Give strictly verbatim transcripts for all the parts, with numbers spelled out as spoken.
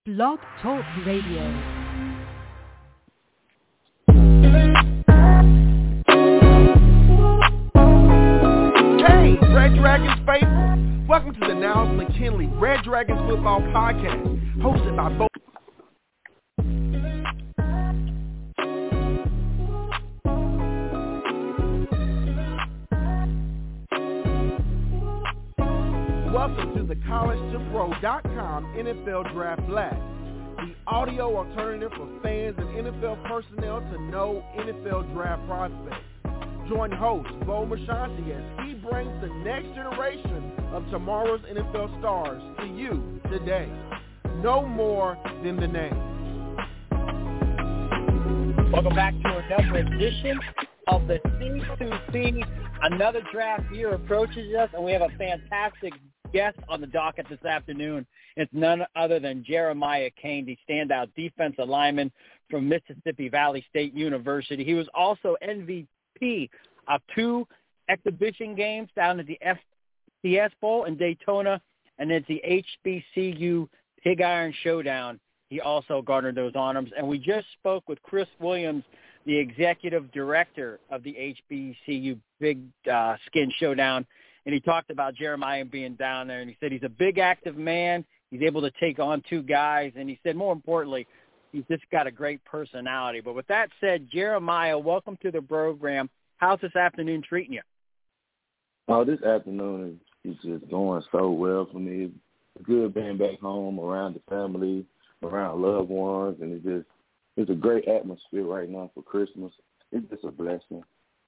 Blog Talk Radio. Hey, Red Dragons faithful! Welcome to the Niles McKinley Red Dragons Football Podcast, hosted by both. Welcome to the college to pro dot com N F L Draft Blast, the audio alternative for fans and N F L personnel to know N F L draft prospects. Join host Bo Marchionte as he brings the next generation of tomorrow's N F L stars to you today. No more than the name. Welcome back to another edition of the C two C. Another draft year approaches us, and we have a fantastic guest on the docket this afternoon. It's none other than Jeremiah Kane, the standout defensive lineman from Mississippi Valley State University. He was also M V P of two exhibition games down at the F C S Bowl in Daytona, and at the H B C U Pig Iron Showdown. He also garnered those honors. And we just spoke with Chris Williams, the executive director of the H B C U Big uh, Skin Showdown, and he talked about Jeremiah being down there, and he said he's a big, active man. He's able to take on two guys, and he said, more importantly, he's just got a great personality. But with that said, Jeremiah, welcome to the program. How's this afternoon treating you? Oh, this afternoon is, is just going so well for me. It's good being back home around the family, around loved ones, and it's just it's a great atmosphere right now for Christmas. It's just a blessing.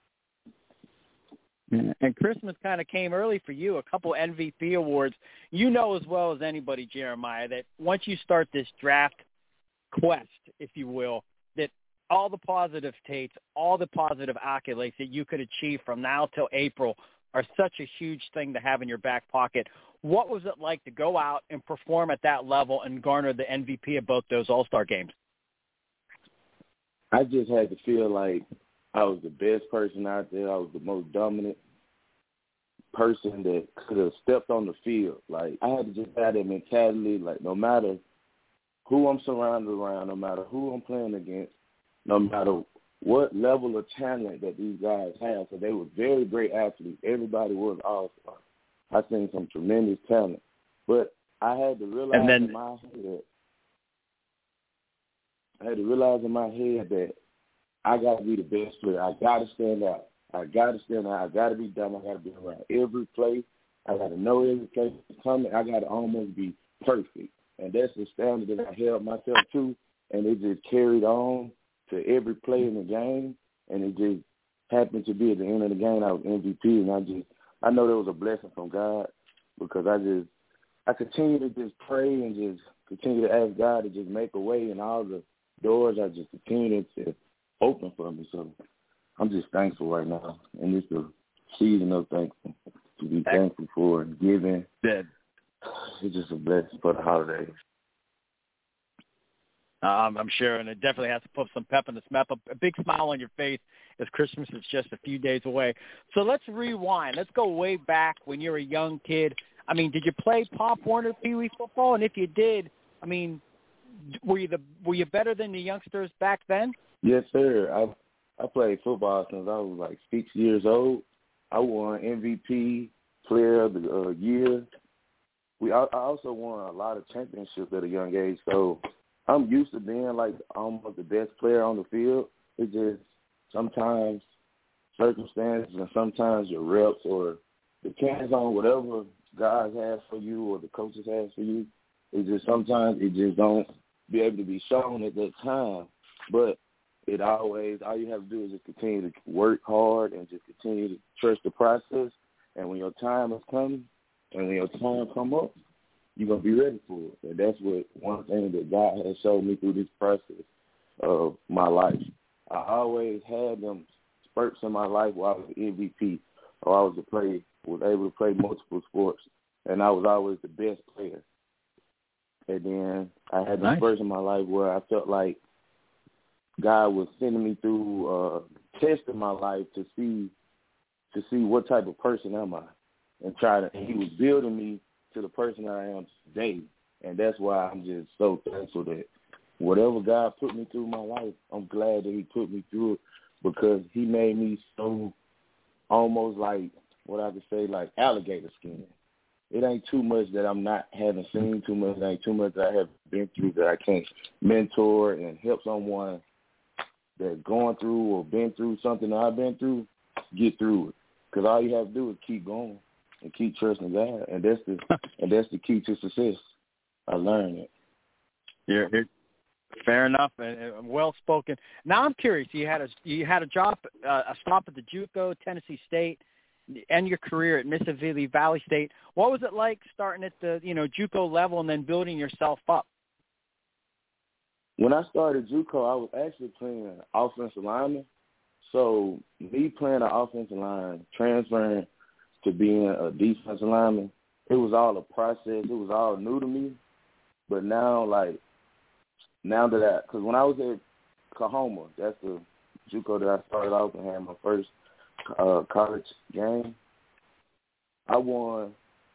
And Christmas kind of came early for you, a couple M V P awards. You know as well as anybody, Jeremiah, that once you start this draft quest, if you will, that all the positive takes, all the positive accolades that you could achieve from now till April are such a huge thing to have in your back pocket. What was it like to go out and perform at that level and garner the M V P of both those All-Star games? I just had to feel like I was the best person out there. I was the most dominant person that could have stepped on the field. Like, I had to just have that mentality, like, no matter who I'm surrounded around, no matter who I'm playing against, no matter what level of talent that these guys have, so they were very great athletes. Everybody was all-star. I seen some tremendous talent. But I had to realize and then, in my head, I had to realize in my head that I got to be the best player. I got to stand out. I got to stand out. I got to be dumb. I got to be around every play. I got to know every play coming. I got to almost be perfect. And that's the standard that I held myself to, and it just carried on to every play in the game, and it just happened to be at the end of the game I was M V P, and I just I know there was a blessing from God because I just I continue to just pray and just continue to ask God to just make a way, and all the doors are just continuing to open for me. So I'm just thankful right now, and it's a season of thankful to be thankful for and giving. Good. It's just a blessing for the holidays. Um, I'm sure, and it definitely has to put some pep in the smell, a big smile on your face as Christmas is just a few days away. So let's rewind. Let's go way back when you were a young kid. I mean, did you play Pop Warner Pee Wee football? And if you did, I mean, were you the were you better than the youngsters back then? Yes, sir. I I played football since I was like six years old. I won M V P, Player of the uh, Year. We I, I also won a lot of championships at a young age, so I'm used to being like almost the best player on the field. It's just sometimes circumstances and sometimes your reps or depends on whatever God has for you or the coaches has for you. It's just sometimes it just don't be able to be shown at that time. But it always, all you have to do is just continue to work hard and just continue to trust the process. And when your time is coming and when your time come up, you're going to be ready for it. And that's what one thing that God has showed me through this process of my life. I always had them spurts in my life where I was M V P or I was to play, was able to play multiple sports, and I was always the best player. And then I had the nice. spurts in my life where I felt like God was sending me through uh, testing my life to see to see what type of person am I, and try to. And He was building me to the person that I am today. And that's why I'm just so thankful that whatever God put me through my life, I'm glad that he put me through it because he made me so almost like, what I could say, like alligator skin. It ain't too much that I'm not having seen too much. It ain't too much that I have been through that I can't mentor and help someone that's going through or been through something that I've been through, get through it. Because all you have to do is keep going and keep trusting God, and that's the and that's the key to success. I learned it. Yeah, it, fair enough, and well spoken. Now I'm curious. You had a you had a job, uh, a stop at the JUCO, Tennessee State, and your career at Mississippi Valley State. What was it like starting at the you know JUCO level and then building yourself up? When I started JUCO, I was actually playing offensive lineman. So me playing an offensive line, transferring to being a defensive lineman, it was all a process. It was all new to me. But now, like, now that I, because when I was at Kahoma, that's the JUCO that I started off and had my first uh, college game, I won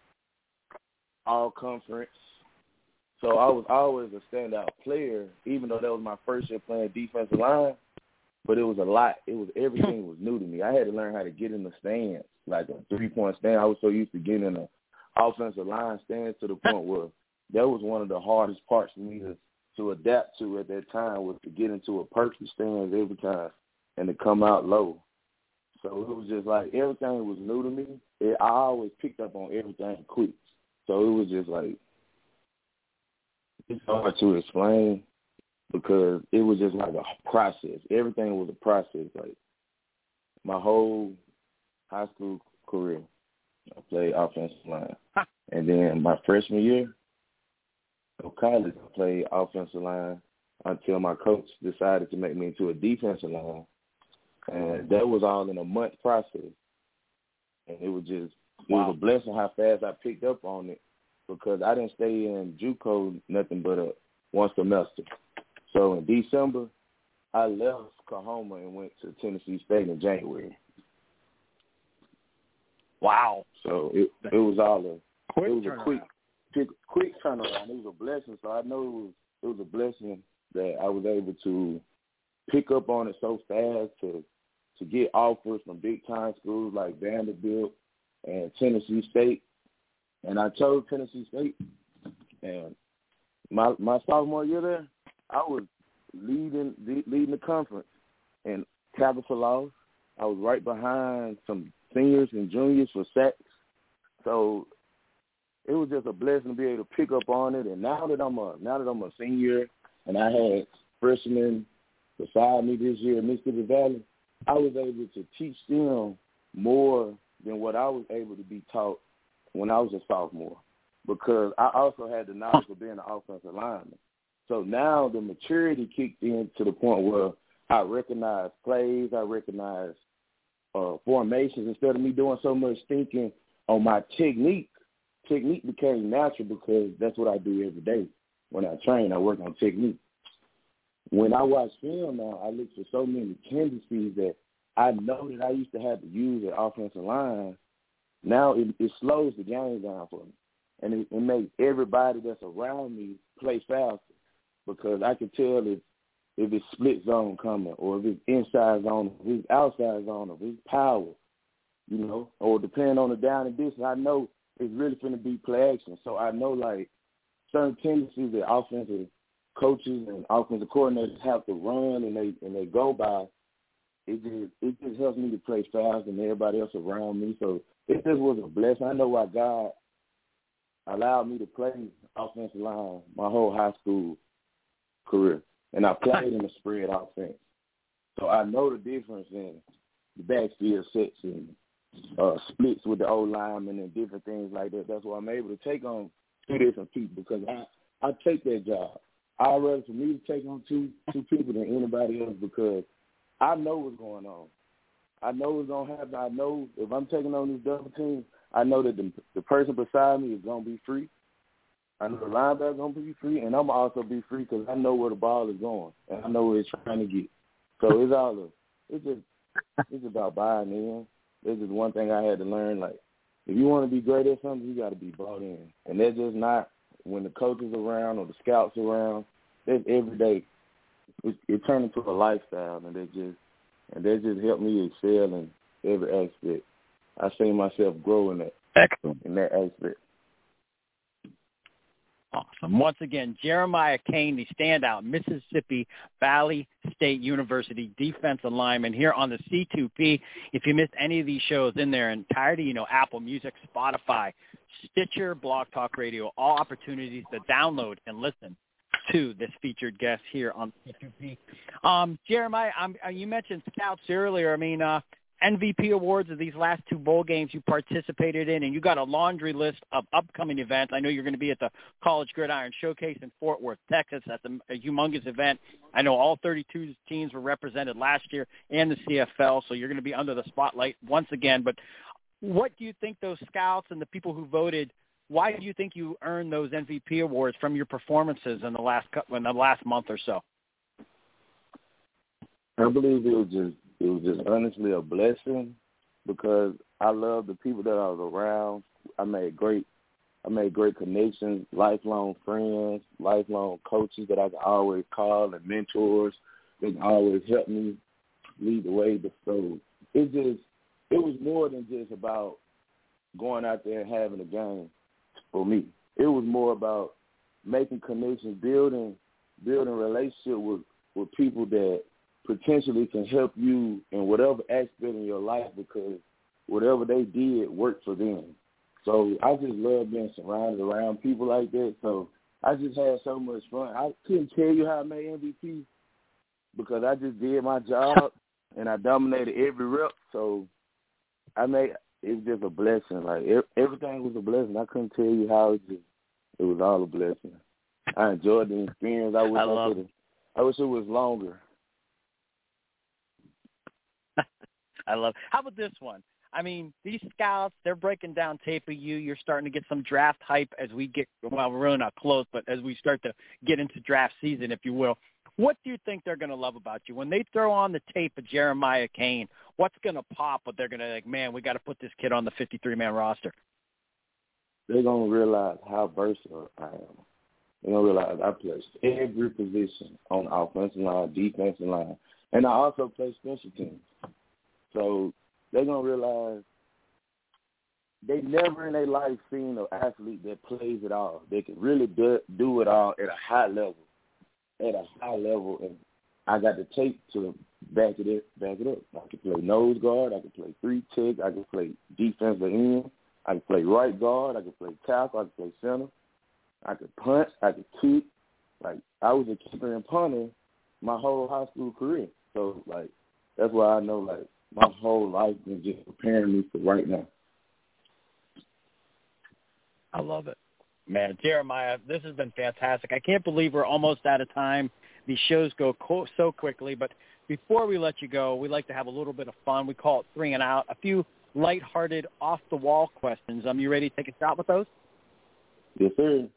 all conference. So I was always a standout player, even though that was my first year playing defensive line. But it was a lot. It was everything was new to me. I had to learn how to get in the stands, like a three-point stand. I was so used to getting in the offensive line stands to the point where that was one of the hardest parts for me to, to adapt to at that time was to get into a perfect stance every time and to come out low. So it was just like everything was new to me. It, I always picked up on everything quick. So it was just like it's hard to explain. Because it was just like a process. Everything was a process. Like my whole high school career, I played offensive line. And then my freshman year of college, I played offensive line until my coach decided to make me into a defensive line. And that was all in a month process. And it was just, it wow. was a blessing how fast I picked up on it because I didn't stay in JUCO nothing but a one semester. So in December, I left Kahoma and went to Tennessee State in January. Wow! So it it was all a quick it was turnaround. a quick quick quick turnaround. It was a blessing. So I know it was it was a blessing that I was able to pick up on it so fast to to get offers from big time schools like Vanderbilt and Tennessee State. And I chose Tennessee State. And my my sophomore year there, I was leading leading the conference in tackles for loss. I was right behind some seniors and juniors for sacks. So it was just a blessing to be able to pick up on it. And now that I'm a now that I'm a senior and I had freshmen beside me this year in Mississippi Valley, I was able to teach them more than what I was able to be taught when I was a sophomore because I also had the knowledge of being an offensive lineman. So now the maturity kicked in to the point where I recognize plays, I recognize uh, formations. Instead of me doing so much thinking on my technique, technique became natural because that's what I do every day. When I train, I work on technique. When I watch film now, I look for so many tendencies that I know that I used to have to use at offensive line. Now it, it slows the game down for me. And it, it makes everybody that's around me play faster. Because I can tell if, if it's split zone coming or if it's inside zone, if it's outside zone, if it's power, you know, or depending on the down and distance, I know it's really going to be play action. So I know, like, certain tendencies that offensive coaches and offensive coordinators have to run and they and they go by, it just, it just helps me to play fast than everybody else around me. So it just was a blessing. I know why God allowed me to play offensive line my whole high school career, and I played in the spread offense. So I know the difference in the backfield sets and uh, splits with the old linemen and different things like that. That's why I'm able to take on two different people because I, I take that job. I'd rather for me to take on two two people than anybody else because I know what's going on. I know what's going to happen. I know if I'm taking on this double team, I know that the, the person beside me is going to be free. I know the linebacker's going to be free, and I'm also be free because I know where the ball is going, and I know where it's trying to get. So it's all a, it's just it's about buying in. This is one thing I had to learn. Like, if you want to be great at something, you got to be bought in, and that's just not when the coaches around or the scouts around, that's every day. It, it turned into a lifestyle, and they just and they just helped me excel in every aspect. I see myself grow in that. Excellent. In that aspect. Awesome. Once again, Jeremiah Kane, the standout Mississippi Valley State University defensive lineman here on the C two P. If you missed any of these shows in their entirety, you know, Apple Music, Spotify, Stitcher, Blog Talk Radio, all opportunities to download and listen to this featured guest here on C two P. Um, Jeremiah, um, you mentioned scouts earlier. I mean, uh, M V P awards of these last two bowl games you participated in, and you got a laundry list of upcoming events. I know you're going to be at the College Gridiron Showcase in Fort Worth, Texas. That's a, a humongous event. I know all thirty-two teams were represented last year and the C F L, so you're going to be under the spotlight once again. But what do you think those scouts and the people who voted, why do you think you earned those M V P awards from your performances in the last in the last month or so? I believe it was just It was just honestly a blessing because I love the people that I was around. I made great, I made great connections, lifelong friends, lifelong coaches that I could always call and mentors that can always help me lead the way. So it just, it was more than just about going out there and having a game for me. It was more about making connections, building, building relationship with, with people that potentially can help you in whatever aspect in your life because whatever they did worked for them. So I just love being surrounded around people like that. So I just had so much fun. I couldn't tell you how I made M V P because I just did my job and I dominated every rep. So I made it was just a blessing. Like everything was a blessing. I couldn't tell you how it just it was all a blessing. I enjoyed the experience. I wish I, I could. I wish it was longer. I love it. How about this one? I mean, these scouts, they're breaking down tape of you. You're starting to get some draft hype as we get, well, we're really not close, but as we start to get into draft season, if you will. What do you think they're going to love about you? When they throw on the tape of Jeremiah Kane, what's going to pop? But they're going to like, man, we got to put this kid on the fifty-three man roster. They're going to realize how versatile I am. They're going to realize I play every position on the offensive line, defensive line, and I also play special teams. So they're going to realize they never in their life seen an athlete that plays it all. They can really do, do it all at a high level, at a high level. And I got the tape to back it up. Back it up. I can play nose guard. I can play three tech. I can play defensive end. I can play right guard. I can play tackle. I can play center. I can punt. I can kick. Like, I was a kicker and punter my whole high school career. So, like, that's why I know, like, my whole life is just preparing me for right now. I love it. Man, Jeremiah, this has been fantastic. I can't believe we're almost out of time. These shows go co- so quickly, but before we let you go, we like to have a little bit of fun. We call it three and out. A few lighthearted, off-the-wall questions. Um, you ready to take a shot with those? Yes, sir.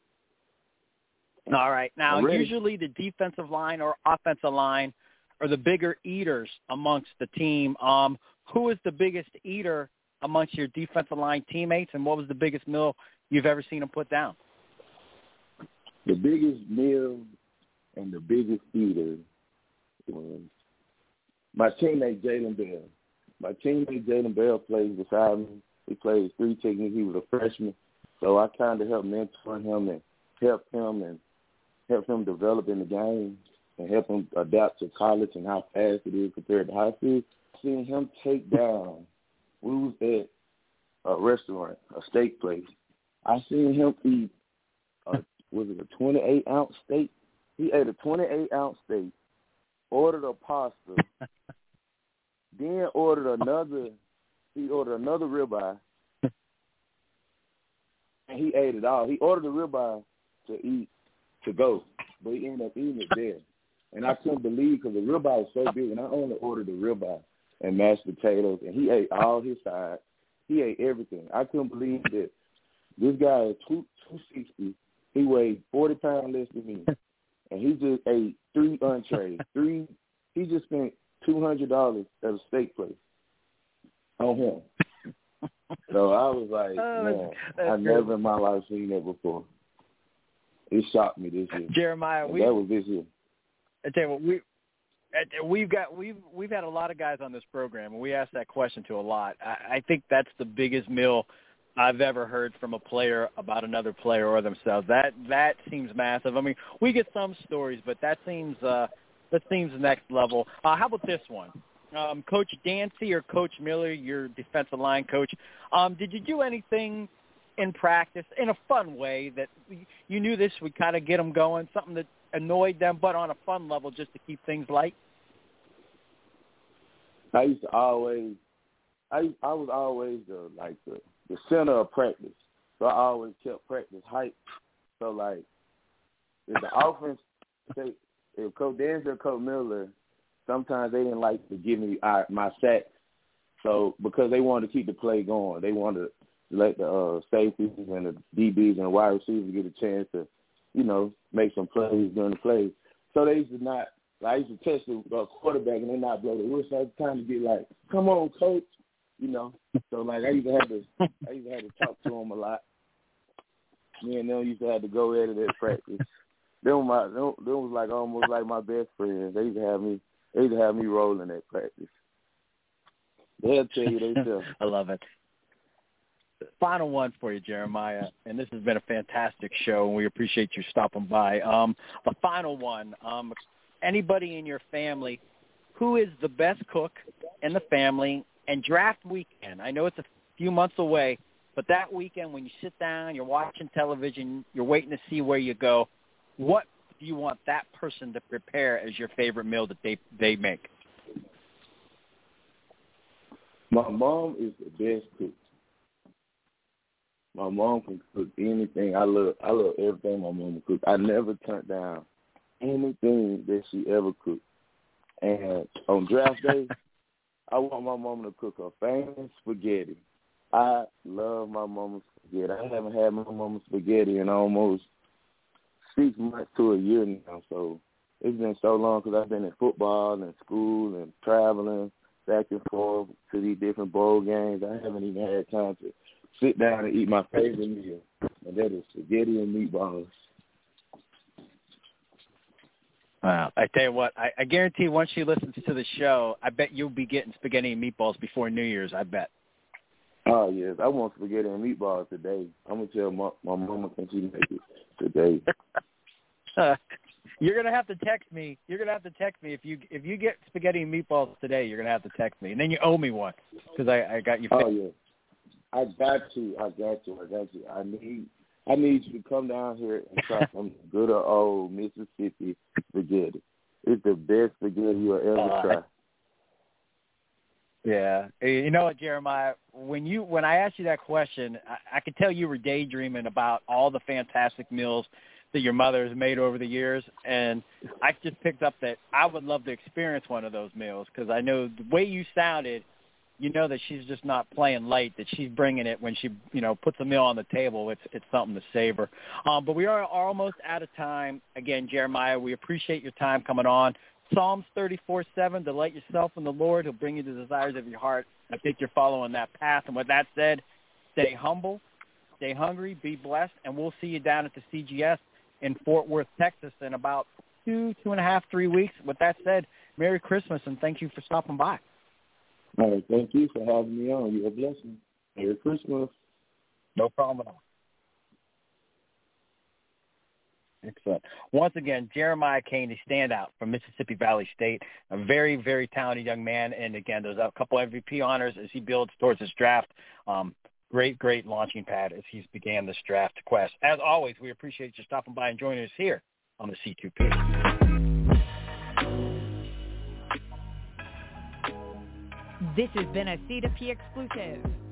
All right. Now, usually the defensive line or offensive line are the bigger eaters amongst the team. Um, who is the biggest eater amongst your defensive line teammates, and what was the biggest meal you've ever seen them put down? The biggest meal and the biggest eater was my teammate, Jalen Bell. My teammate, Jalen Bell, plays beside me. He plays three techniques. He was a freshman. So I kind of helped mentor him and help him and help him develop in the game and help him adapt to college and how fast it is compared to high school. Seeing him take down, we was at a restaurant, a steak place. I seen him eat, a, was it a twenty-eight ounce steak? He ate a twenty-eight ounce steak, ordered a pasta, then ordered another, he ordered another ribeye, and he ate it all. He ordered the ribeye to eat, to go, but he ended up eating it there. And I couldn't believe because the ribeye was so big, and I only ordered the ribeye and mashed potatoes, and he ate all his sides. He ate everything. I couldn't believe that this guy is two sixty. He weighed forty pounds less than me, and he just ate three entrees. Three. He just spent two hundred dollars at a steak place on him. So I was like, oh, man, that's, that's I never in my life seen that before. it shocked me this year. Jeremiah, we, that was this year. I tell you what, we we've got we've we've had a lot of guys on this program, and we asked that question to a lot. I, I think that's the biggest mill I've ever heard from a player about another player or themselves. That that seems massive. I mean, we get some stories, but that seems uh, that seems next level. Uh, how about this one? Um, Coach Dancy or Coach Miller, your defensive line coach, um, did you do anything in practice in a fun way that you knew this would kind of get them going, something that annoyed them, but on a fun level just to keep things light? I used to always, I I was always the like the, the center of practice, so I always kept practice hype. So like, if the offense, say, if Coach Dancy or Coach Miller, sometimes they didn't like to give me uh, my sacks. So because they wanted to keep the play going, they wanted to let the uh, safeties and the D Bs and the wide receivers get a chance to, you know, make some plays during the play. So they used to not, I used to test the uh, quarterback and they not blow the whistle. I was trying to get like, come on, coach, you know. So like I used to have to, I used to have to talk to them a lot. Me and them used to have to go at it at practice. Them was my, them, them was like almost like my best friends. They used to have me, they used to have me rolling at practice. They'll tell you themselves. I love it. Final one for you, Jeremiah, and this has been a fantastic show, and we appreciate you stopping by. Um, the final one, um, anybody in your family who is the best cook in the family, and draft weekend, I know it's a few months away, but that weekend when you sit down, you're watching television, you're waiting to see where you go, what do you want that person to prepare as your favorite meal that they, they make? My mom is the best cook. My mom can cook anything. I love I love everything my mom cook. I never turned down anything that she ever cooked. And on draft day, I want my mom to cook her famous spaghetti. I love my mama's spaghetti. I haven't had my mama's spaghetti in almost six months to a year now. So it's been so long because I've been in football and school and traveling back and forth to these different bowl games. I haven't even had time to sit down and eat my favorite meal, and that is spaghetti and meatballs. Wow. I tell you what, I, I guarantee once she listens to the show, I bet you'll be getting spaghetti and meatballs before New Year's, I bet. Oh, yes. I want spaghetti and meatballs today. I'm going to tell my, my mama can she make it today. uh, you're going to have to text me. You're going to have to text me. If you if you get spaghetti and meatballs today, you're going to have to text me. And then you owe me one because I, I got you. Oh, yeah. I got you. I got you. I got you. I need I need you to come down here and try some good old Mississippi spaghetti. It's the best spaghetti you'll ever uh, try. Yeah. You know what, Jeremiah? When you when I asked you that question, I, I could tell you were daydreaming about all the fantastic meals that your mother has made over the years, and I just picked up that I would love to experience one of those meals because I know the way you sounded, you know that she's just not playing light, that she's bringing it when she, you know, puts a meal on the table. It's it's something to savor. Um, but we are almost out of time. Again, Jeremiah, we appreciate your time coming on. Psalms thirty-four seven, delight yourself in the Lord. He'll bring you the desires of your heart. I think you're following that path. And with that said, stay humble, stay hungry, be blessed, and we'll see you down at the C G S in Fort Worth, Texas in about two, two and a half, three weeks. With that said, Merry Christmas, and thank you for stopping by. All right, thank you for having me on. You're a blessing. Merry Christmas. No problem at all. Excellent. Once again, Jeremiah Caney, standout from Mississippi Valley State, a very, very talented young man. And, again, there's a couple M V P honors as he builds towards his draft. Um, great, great launching pad as he's began this draft quest. As always, we appreciate you stopping by and joining us here on the C two P. This has been a C two P exclusive.